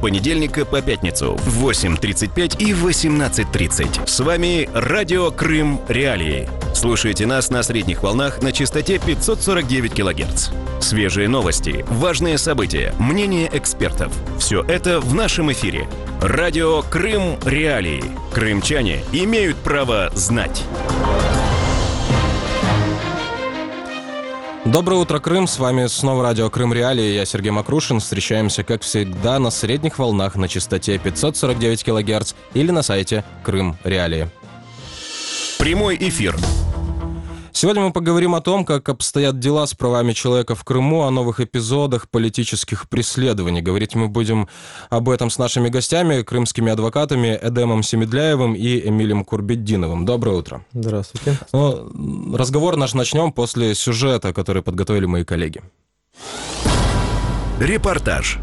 понедельника по пятницу в 8:35 и 18:30. С вами Радио Крым Реалии. Слушайте нас на средних волнах на частоте 549 кГц. Свежие новости, важные события, мнения экспертов. Все это в нашем эфире. Радио Крым Реалии. Крымчане имеют право знать. Доброе утро, Крым. С вами снова радио Крым Реалии. Я Сергей Макрушин. Встречаемся, как всегда, на средних волнах на частоте 549 кГц или на сайте Крым Реалии. Прямой эфир. Сегодня мы поговорим о том, как обстоят дела с правами человека в Крыму, о новых эпизодах политических преследований. Говорить мы будем об этом с нашими гостями, крымскими адвокатами Эдемом Семедляевым и Эмилем Курбетдиновым. Доброе утро. Здравствуйте. Разговор наш начнем после сюжета, который подготовили мои коллеги. Репортаж.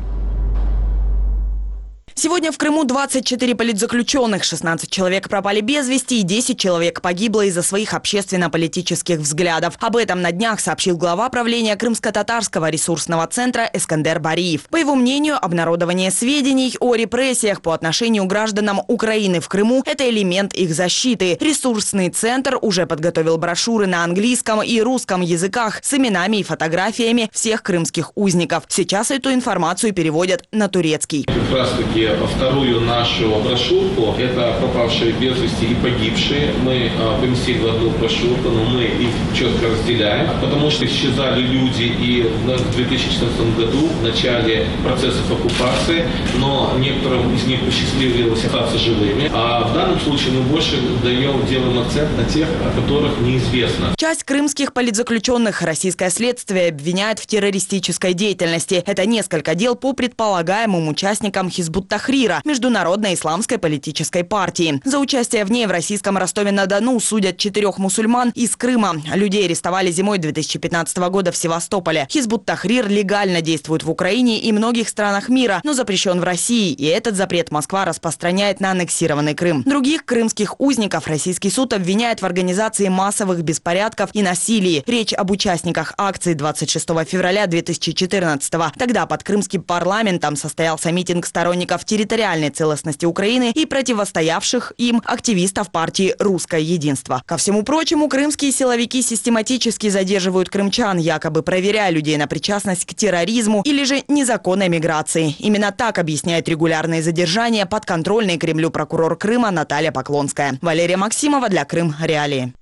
Сегодня в Крыму 24 политзаключенных, 16 человек пропали без вести и 10 человек погибло из-за своих общественно-политических взглядов. Об этом на днях сообщил глава правления Крымско-татарского ресурсного центра Эскандер Бариев. По его мнению, обнародование сведений о репрессиях по отношению к гражданам Украины в Крыму – это элемент их защиты. Ресурсный центр уже подготовил брошюры на английском и русском языках с именами и фотографиями всех крымских узников. Сейчас эту информацию переводят на турецкий. Вторую нашу брошюрку, это пропавшие без вести и погибшие. Мы поместили в одну брошюрку, но мы их четко разделяем, потому что исчезали люди и в 2014 году, в начале процессов оккупации, но некоторым из них посчастливилось остаться живыми. А в данном случае мы больше делаем акцент на тех, о которых неизвестно. Часть крымских политзаключенных российское следствие обвиняет в террористической деятельности. Это несколько дел по предполагаемым участникам Хизбут-Тахрира, международной исламской политической партии. За участие в ней в российском Ростове-на-Дону судят 4 мусульман из Крыма. Людей арестовали зимой 2015 года в Севастополе. Хизбут-Тахрир легально действует в Украине и многих странах мира, но запрещен в России, и этот запрет Москва распространяет на аннексированный Крым. Других крымских узников российский суд обвиняет в организации массовых беспорядков и насилии. Речь об участниках акции 26 февраля 2014 года. Тогда под крымским парламентом состоялся митинг сторонников территориальной целостности Украины и противостоявших им активистов партии «Русское единство». Ко всему прочему, крымские силовики систематически задерживают крымчан, якобы проверяя людей на причастность к терроризму или же незаконной миграции. Именно так объясняет регулярные задержания подконтрольный Кремлю прокурор Крыма Наталья Поклонская. Валерия Максимова для Крым Реалии.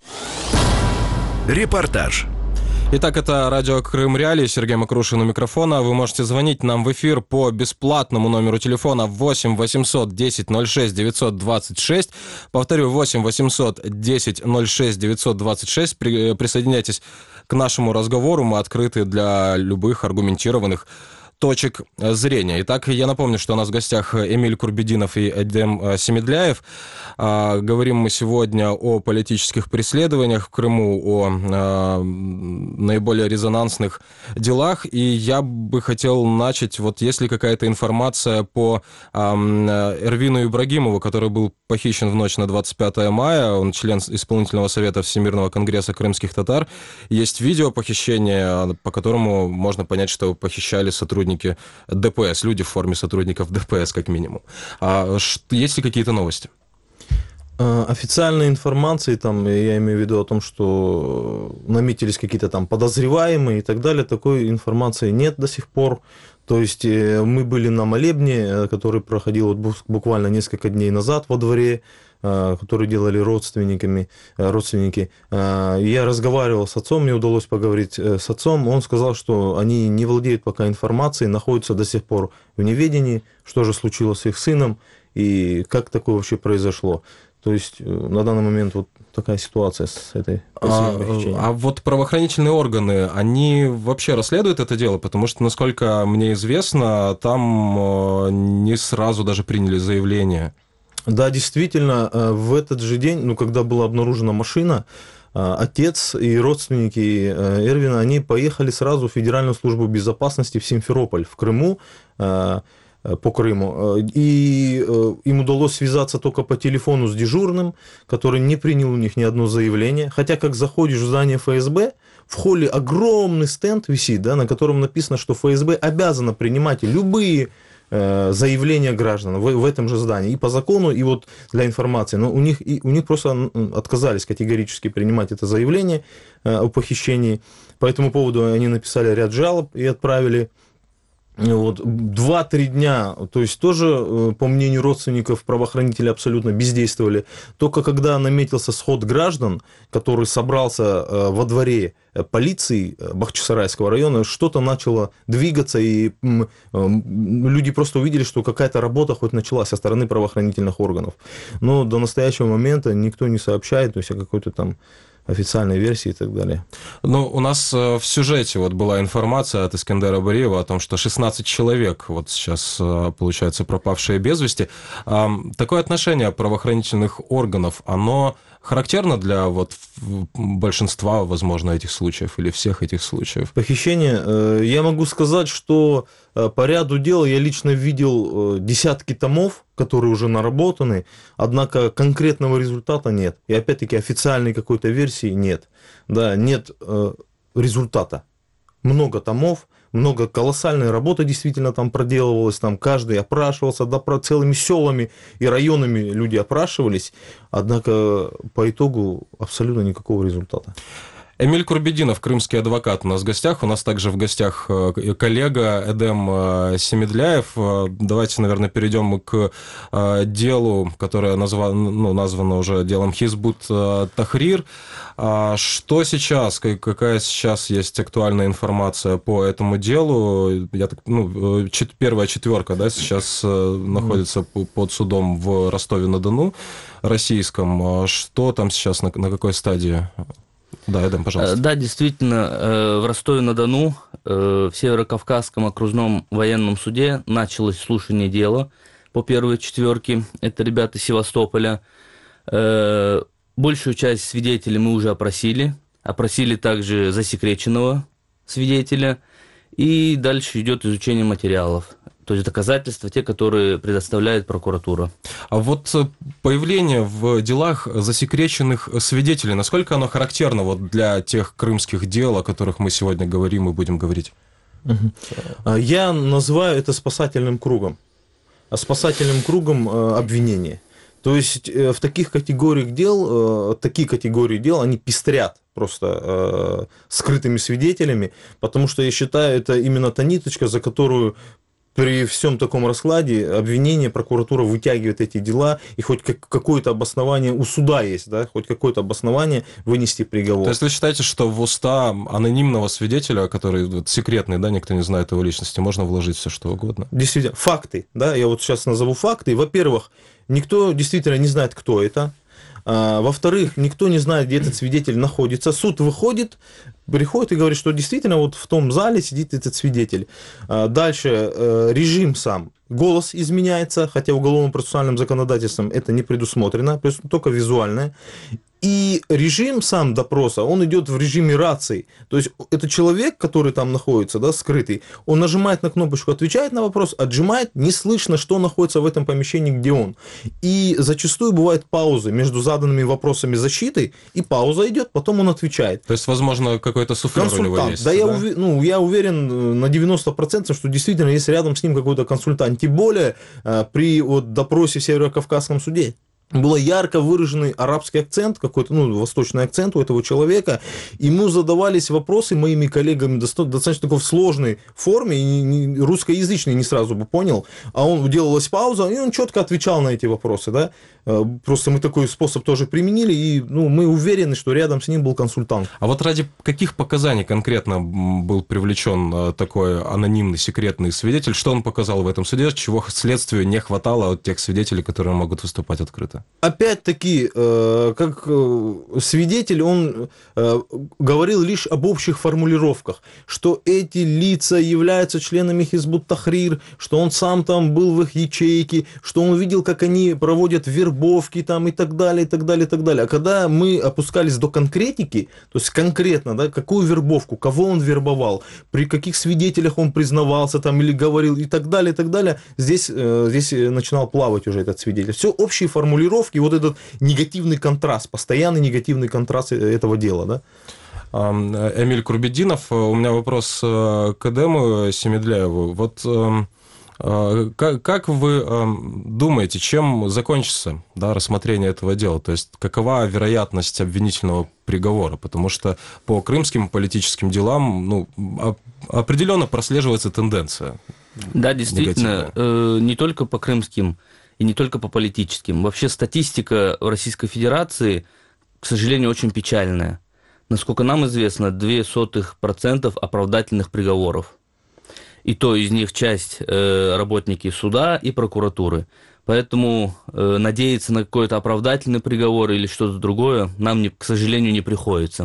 Репортаж. Итак, это радио Крым Реалии, Сергей Макрушин у микрофона. Вы можете звонить нам в эфир по бесплатному номеру телефона 8 800 10 06 926. Повторю, 8 800 10 06 926. Присоединяйтесь к нашему разговору, мы открыты для любых аргументированных точек зрения. Итак, я напомню, что у нас в гостях Эмиль Курбетдинов и Эдем Семедляев. Говорим мы сегодня о политических преследованиях в Крыму, о наиболее резонансных делах. И я бы хотел начать, вот есть ли какая-то информация по Эрвину Ибрагимову, который был похищен в ночь на 25 мая. Он член исполнительного совета Всемирного конгресса крымских татар. Есть видео похищения, по которому можно понять, что похищали сотрудники ДПС, люди в форме сотрудников ДПС, как минимум. Есть ли какие-то новости? Официальной информации, там, я имею в виду о том, что наметились какие-то там подозреваемые и так далее, такой информации нет до сих пор. То есть мы были на молебне, который проходил вот буквально несколько дней назад во дворе, который делали родственники. Я разговаривал с отцом, мне удалось поговорить с отцом. Он сказал, что они не владеют пока информацией, находятся до сих пор в неведении, что же случилось с их сыном и как такое вообще произошло. То есть на данный момент вот такая ситуация с этой похищением. А вот правоохранительные органы, они вообще расследуют это дело? Потому что, насколько мне известно, там не сразу даже приняли заявление. Да, действительно, в этот же день, когда была обнаружена машина, отец и родственники Эрвина, они поехали сразу в Федеральную службу безопасности в Симферополь, в Крыму, по Крыму. И им удалось связаться только по телефону с дежурным, который не принял у них ни одно заявление. Хотя, как заходишь в здание ФСБ, в холле огромный стенд висит, да, на котором написано, что ФСБ обязана принимать любые заявления граждан в этом же здании. И по закону, и вот для информации. Но у них просто отказались категорически принимать это заявление о похищении. По этому поводу они написали ряд жалоб и отправили. Вот, 2-3 дня, то есть тоже, по мнению родственников, правоохранители абсолютно бездействовали. Только когда наметился сход граждан, который собрался во дворе полиции Бахчисарайского района, что-то начало двигаться, и люди просто увидели, что какая-то работа хоть началась со стороны правоохранительных органов. Но до настоящего момента никто не сообщает, то есть о какой-то там официальной версии и так далее. Ну, у нас в сюжете вот была информация от Искандера Бариева о том, что 16 человек вот сейчас, получается, пропавшие без вести. Такое отношение правоохранительных органов, оно характерно для вот большинства, возможно, этих случаев или всех этих случаев? Похищение. Я могу сказать, что по ряду дел я лично видел десятки томов, которые уже наработаны, однако конкретного результата нет. И опять-таки официальной какой-то версии нет. Да, нет результата. Много томов, много колоссальной работы действительно там проделывалось, там каждый опрашивался, да, целыми селами и районами люди опрашивались, однако по итогу абсолютно никакого результата. Эмиль Курбединов, крымский адвокат, у нас в гостях. У нас также в гостях коллега Эдем Семедляев. Давайте, наверное, перейдем к делу, которое названо уже делом Хизбут Тахрир. Что сейчас, какая сейчас есть актуальная информация по этому делу? Первая четверка, да, сейчас находится под судом в Ростове-на-Дону российском. Что там сейчас, на какой стадии? Да, Эдем, пожалуйста. Да, действительно, в Ростове-на-Дону в Северокавказском окружном военном суде началось слушание дела по первой четверке. Это ребята из Севастополя. Большую часть свидетелей мы уже опросили. Опросили также засекреченного свидетеля. И дальше идет изучение материалов. То есть доказательства, те, которые предоставляет прокуратура. А вот появление в делах засекреченных свидетелей, насколько оно характерно вот для тех крымских дел, о которых мы сегодня говорим и будем говорить? Я называю это спасательным кругом. Спасательным кругом обвинения. То есть в таких категориях дел, они пестрят просто скрытыми свидетелями, потому что я считаю, это именно та ниточка, за которую при всем таком раскладе обвинение, прокуратура вытягивает эти дела, и хоть какое-то обоснование у суда есть, да, хоть какое-то обоснование вынести приговор. То есть вы считаете, что в уста анонимного свидетеля, который секретный, да, никто не знает его личности, можно вложить все что угодно? Действительно, факты, да, я вот сейчас назову факты. Во-первых, никто действительно не знает, кто это. Во-вторых, никто не знает, где этот свидетель находится. Суд выходит, приходит и говорит, что действительно вот в том зале сидит этот свидетель. Дальше режим сам. Голос изменяется, хотя уголовно-процессуальным законодательством это не предусмотрено, только визуальное. И режим сам допроса, он идет в режиме рации. То есть это человек, который там находится, да, скрытый, он нажимает на кнопочку, отвечает на вопрос, отжимает, не слышно, что находится в этом помещении, где он. И зачастую бывают паузы между заданными вопросами защиты, и пауза идет, потом он отвечает. То есть, возможно, какой-то суфлер у него есть? Да, я уверен на 90%, что действительно есть рядом с ним какой-то консультант. Тем более при допросе в Северокавказском суде был ярко выраженный арабский акцент, какой-то, восточный акцент у этого человека. Ему задавались вопросы моими коллегами достаточно в сложной форме, и русскоязычный не сразу бы понял, а делалась пауза, и он четко отвечал на эти вопросы, да. Просто мы такой способ тоже применили, и мы уверены, что рядом с ним был консультант. А вот ради каких показаний конкретно был привлечен такой анонимный, секретный свидетель? Что он показал в этом суде, чего следствию не хватало от тех свидетелей, которые могут выступать открыто? Опять-таки, как свидетель, он говорил лишь об общих формулировках, что эти лица являются членами Хизбут Тахрир, что он сам там был в их ячейке, что он видел, как они проводят вербовки там и так далее, и так далее, и так далее. А когда мы опускались до конкретики, то есть конкретно, да, какую вербовку, кого он вербовал, при каких свидетелях он признавался там или говорил и так далее, здесь начинал плавать уже этот свидетель. Все общие формулировки, вот этот негативный контраст, постоянный негативный контраст этого дела, да? Эмиль Курбединов, у меня вопрос к Эдему Семедляеву. Вот Как вы думаете, чем закончится, да, рассмотрение этого дела? То есть какова вероятность обвинительного приговора? Потому что по крымским политическим делам определенно прослеживается тенденция. Да, действительно, не только по крымским и не только по политическим. Вообще статистика в Российской Федерации, к сожалению, очень печальная. Насколько нам известно, 0,02% оправдательных приговоров. И то из них часть работники суда и прокуратуры. Поэтому надеяться на какой-то оправдательный приговор или что-то другое нам, к сожалению, не приходится.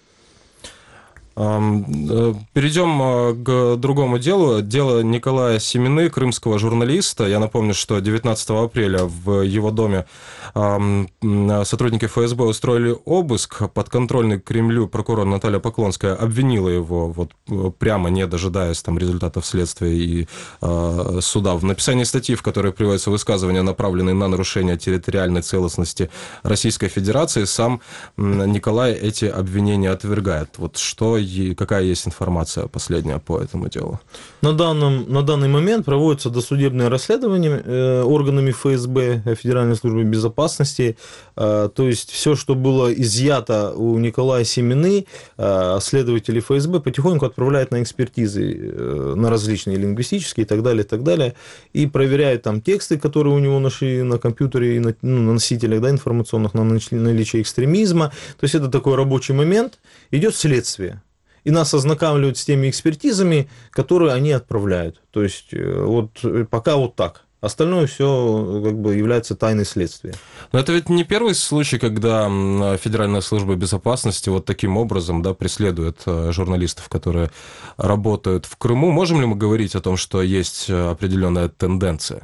Перейдем к другому делу. Дело Николая Семины, крымского журналиста. Я напомню, что 19 апреля в его доме сотрудники ФСБ устроили обыск. Подконтрольный Кремлю прокурор Наталья Поклонская обвинила его, прямо не дожидаясь результатов следствия и суда, в написании статьи, в которой приводятся высказывания, направленные на нарушение территориальной целостности Российской Федерации. Сам Николай эти обвинения отвергает. Какая есть информация последняя по этому делу? На данный момент проводится досудебное расследование органами ФСБ, Федеральной службы безопасности. То есть все, что было изъято у Николая Семины, следователи ФСБ потихоньку отправляют на экспертизы на различные лингвистические и так далее, и проверяют там тексты, которые у него нашли на компьютере и на носителях информационных, на наличие экстремизма. То есть это такой рабочий момент, идет следствие. И нас ознакомливают с теми экспертизами, которые они отправляют. То есть пока так. Остальное все является тайной следствия. Но это ведь не первый случай, когда Федеральная служба безопасности таким образом преследует журналистов, которые работают в Крыму. Можем ли мы говорить о том, что есть определенная тенденция?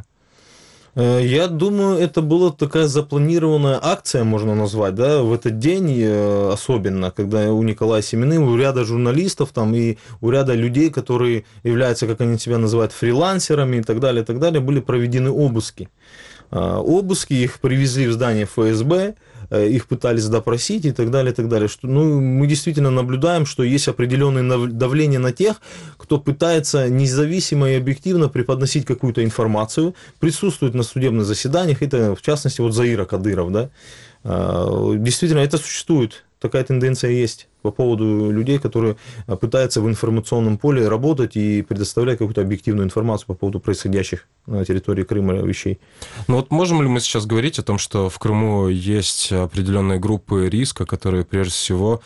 Я думаю, это была такая запланированная акция, можно назвать, в этот день, особенно, когда у Николая Семины, у ряда журналистов и у ряда людей, которые являются, как они себя называют, фрилансерами и так далее, были проведены обыски. Обыски, их привезли в здание ФСБ, их пытались допросить и так далее, Что, мы действительно наблюдаем, что есть определенное давление на тех, кто пытается независимо и объективно преподносить какую-то информацию, присутствует на судебных заседаниях, это в частности Заира Кадыров. Действительно, это существует, такая тенденция есть по поводу людей, которые пытаются в информационном поле работать и предоставлять какую-то объективную информацию по поводу происходящих на территории Крыма вещей. Можем ли мы сейчас говорить о том, что в Крыму есть определенные группы риска, которые прежде всего,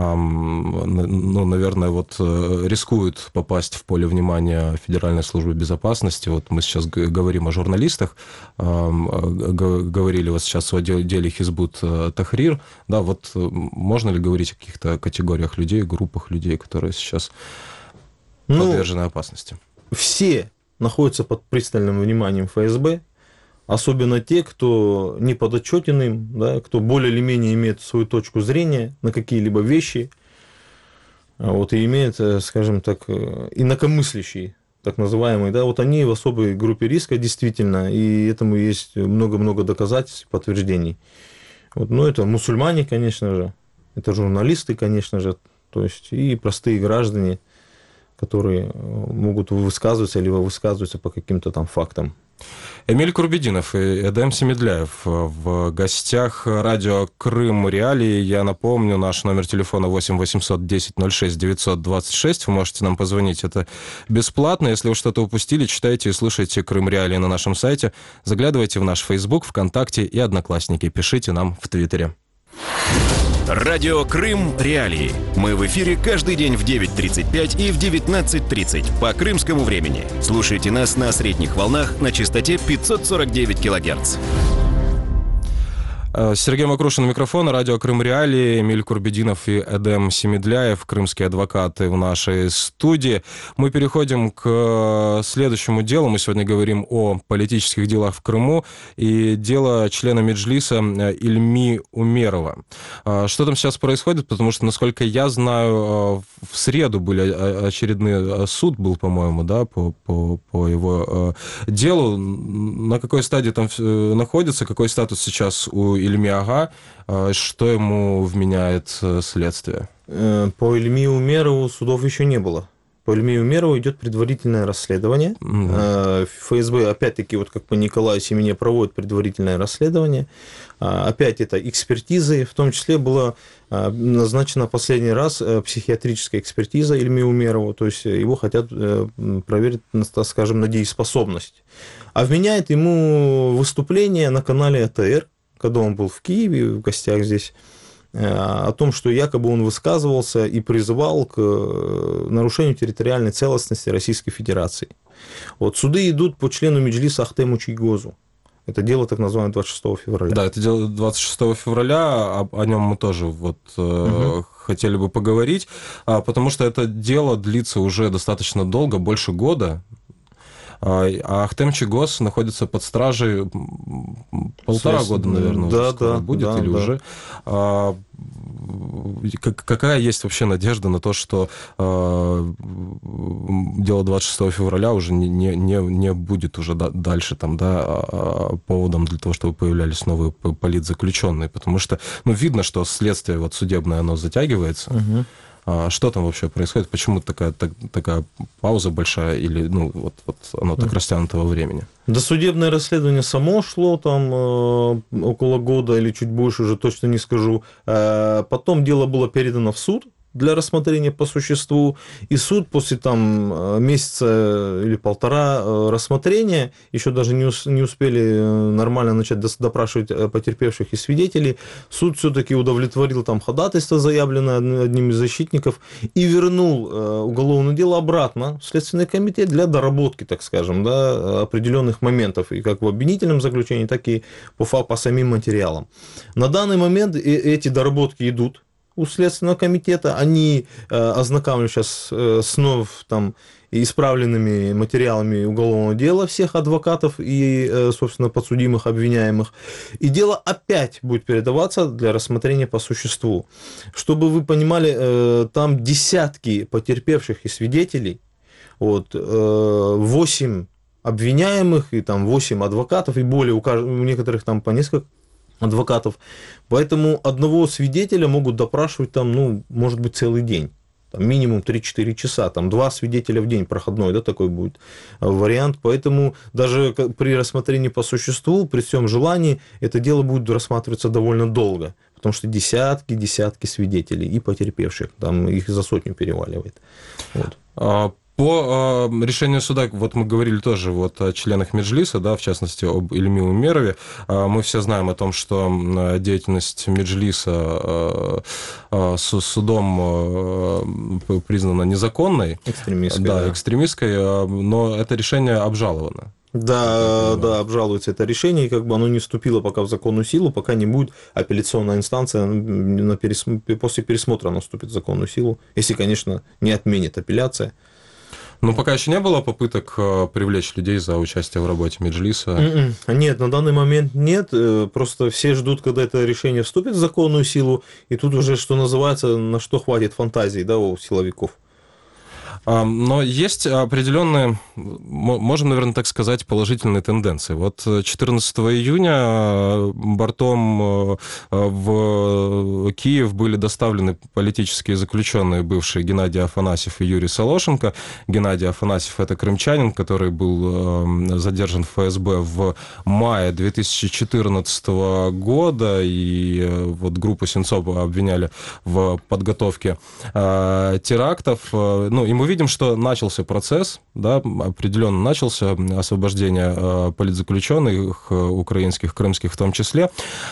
наверное, рискуют попасть в поле внимания Федеральной службы безопасности? Мы сейчас говорим о журналистах, говорили сейчас о деле Хизбут Тахрир. Можно ли говорить о каких-то категориях людей, группах людей, которые сейчас подвержены опасности? Все находятся под пристальным вниманием ФСБ, особенно те, кто не подотчетен им, кто более или менее имеет свою точку зрения на какие-либо вещи, и имеет, скажем так, инакомыслящие, так называемые, они в особой группе риска действительно, и этому есть много-много доказательств, подтверждений. Это мусульмане, конечно же, это журналисты, конечно же, то есть и простые граждане, которые могут высказываться или высказываться по каким-то фактам. Эмиль Курбединов и Эдем Семедляев в гостях радио Крым Реалии. Я напомню, наш номер телефона 8 800 10 06 926. Вы можете нам позвонить, это бесплатно. Если вы что-то упустили, читайте и слушайте Крым Реалии на нашем сайте. Заглядывайте в наш Facebook, ВКонтакте и Одноклассники. Пишите нам в Твиттере. Радио Крым Реалии. Мы в эфире каждый день в 9:35 и в 19:30 по крымскому времени. Слушайте нас на средних волнах на частоте 549 килогерц. Сергей Макрушин у микрофона, радио Крым Реалии, Эмиль Курбединов и Эдем Семедляев, крымские адвокаты в нашей студии. Мы переходим к следующему делу. Мы сегодня говорим о политических делах в Крыму и дело члена Меджлиса Ильми Умерова. Что там сейчас происходит? Потому что, насколько я знаю, в среду были очередный суд был, по-моему, по его делу. На какой стадии там находится, какой статус сейчас у Ильми Ага, что ему вменяет следствие? По Ильми Умерову судов еще не было. По Ильме Умерову идет предварительное расследование. ФСБ, опять-таки, вот как по Николаю Семене, проводит предварительное расследование. Опять это экспертизы, в том числе была назначена последний раз психиатрическая экспертиза Ильме Умерову, то есть его хотят проверить, так скажем, на дееспособность. А вменяет ему выступление на канале АТР, когда он был в Киеве, в гостях здесь, о том, что якобы он высказывался и призывал к нарушению территориальной целостности Российской Федерации. Вот суды идут по члену Меджлиса Ахтему Чийгозу. Это дело так называемое 26 февраля. Да, это дело 26 февраля, о нем мы тоже вот хотели бы поговорить, потому что это дело длится уже достаточно долго, больше года. А Ахтем Чийгоз находится под стражей 1,5 года, наверное, да, уже скоро будет, или уже. Какая есть вообще надежда на то, что дело 26 февраля уже не будет уже дальше там, да, поводом для того, чтобы появлялись новые политзаключенные? Потому что видно, что следствие вот судебное, оно затягивается. Что там вообще происходит? Почему такая пауза большая? Или вот оно так растянуто во времени? Досудебное расследование само шло там около года или чуть больше, уже точно не скажу. Потом дело было передано в суд для рассмотрения по существу, и суд после там месяца или полтора рассмотрения, еще даже не успели нормально начать допрашивать потерпевших и свидетелей, суд все-таки удовлетворил там ходатайство, заявленное одним из защитников, и вернул уголовное дело обратно в Следственный комитет для доработки, так скажем, да, определенных моментов, и как в обвинительном заключении, так и по самим материалам. На данный момент эти доработки идут у Следственного комитета, они ознакомлены сейчас с там исправленными материалами уголовного дела всех адвокатов и, собственно, подсудимых, обвиняемых. И дело опять будет передаваться для рассмотрения по существу. Чтобы вы понимали, там десятки потерпевших и свидетелей, 8 обвиняемых и там 8 адвокатов, и более, у некоторых там по несколько адвокатов. Поэтому одного свидетеля могут допрашивать там, может быть, целый день. Там минимум 3-4 часа, там 2 свидетеля в день проходной, да, такой будет вариант. Поэтому даже при рассмотрении по существу, при всем желании, это дело будет рассматриваться довольно долго. Потому что десятки свидетелей и потерпевших, там их за сотню переваливает. Вот. По решению суда, вот мы говорили тоже о членах Меджлиса, да, в частности, об Ильме Умерове. Мы все знаем о том, что деятельность Меджлиса судом признана незаконной. Экстремистской. Да, экстремистской, но это решение обжаловано. Да, обжалуется это решение, и оно не вступило пока в законную силу, пока не будет апелляционная инстанция, после пересмотра оно вступит в законную силу, если, конечно, не отменит апелляция. Пока еще не было попыток привлечь людей за участие в работе Меджлиса? Нет, на данный момент нет. Просто все ждут, когда это решение вступит в законную силу, и тут уже, что называется, на что хватит фантазии, да, у силовиков. Но есть определенные, можем, наверное, так сказать, положительные тенденции. 14 июня бортом в Киев были доставлены политические заключенные, бывшие Геннадий Афанасьев и Юрий Солошенко. Геннадий Афанасьев – это крымчанин, который был задержан в ФСБ в мае 2014 года, и группу Сенцова обвиняли в подготовке терактов. И мы видим, что начался процесс, да, определенно начался освобождение политзаключенных, украинских, крымских в том числе.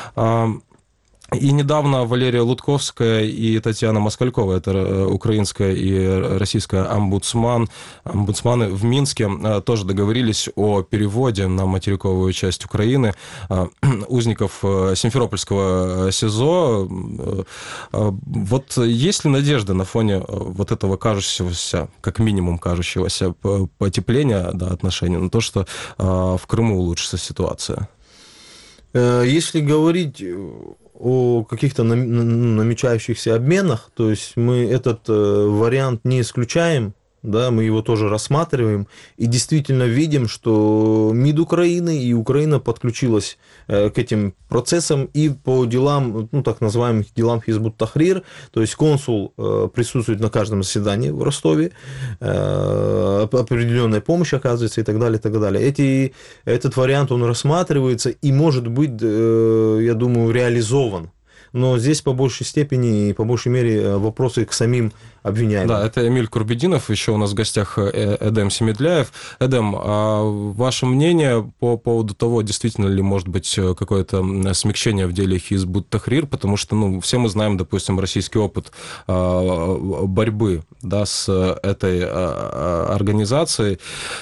И недавно Валерия Лутковская и Татьяна Москалькова, это украинская и российская омбудсманы в Минске, тоже договорились о переводе на материковую часть Украины узников Симферопольского СИЗО. Есть ли надежда на фоне этого кажущегося, как минимум кажущегося потепления, да, отношений, на то, что в Крыму улучшится ситуация? Если говорить о каких-то намечающихся обменах, то есть мы этот вариант не исключаем, да, мы его тоже рассматриваем и действительно видим, что МИД Украины и Украина подключилась к этим процессам и по делам, ну, так называемых делам Хизбут Тахрир, то есть консул присутствует на каждом заседании в Ростове, определенная помощь оказывается и так далее, и так далее. Этот вариант, он рассматривается и может быть, я думаю, реализован. Но здесь по большей степени и по большей мере вопросы к самим обвиняемым. Да, это Эмиль Курбединов, еще у нас в гостях Эдем Семедляев. Эдем, а ваше мнение по поводу того, действительно ли может быть какое-то смягчение в деле Хизбут Тахрир, потому что, ну, все мы знаем, допустим, российский опыт борьбы, да, с этой организацией.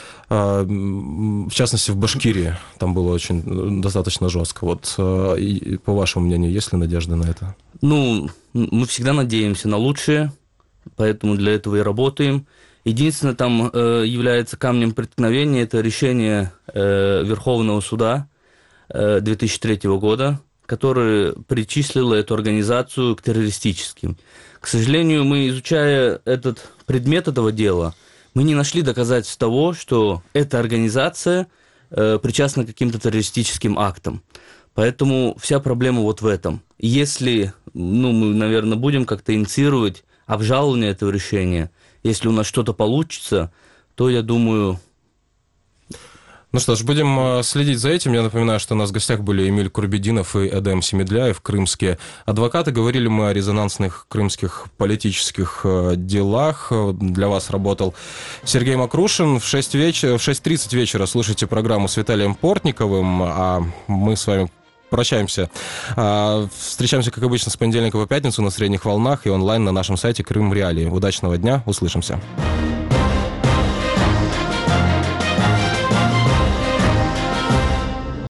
В частности, в Башкирии там было очень достаточно жестко. Вот по вашему мнению, есть ли надежда на это? Ну, мы всегда надеемся на лучшее, поэтому для этого и работаем. Единственное, там является камнем преткновения, это решение Верховного суда 2003 года, которое причислило эту организацию к террористическим. К сожалению, мы, изучая этот предмет этого дела, мы не нашли доказательств того, что эта организация причастна к каким-то террористическим актам. Поэтому вся проблема вот в этом. Если, ну, мы, наверное, будем как-то инициировать обжалование этого решения, если у нас что-то получится, то, я думаю... Ну что ж, будем следить за этим. Я напоминаю, что у нас в гостях были Эмиль Курбединов и Эдем Семедляев, крымские адвокаты. Говорили мы о резонансных крымских политических делах. Для вас работал Сергей Макрушин. В 6:30 вечера слушайте программу с Виталием Портниковым, а мы с вами прощаемся. Встречаемся, как обычно, с понедельника по пятницу на средних волнах и онлайн на нашем сайте Крым Реалии. Удачного дня, услышимся.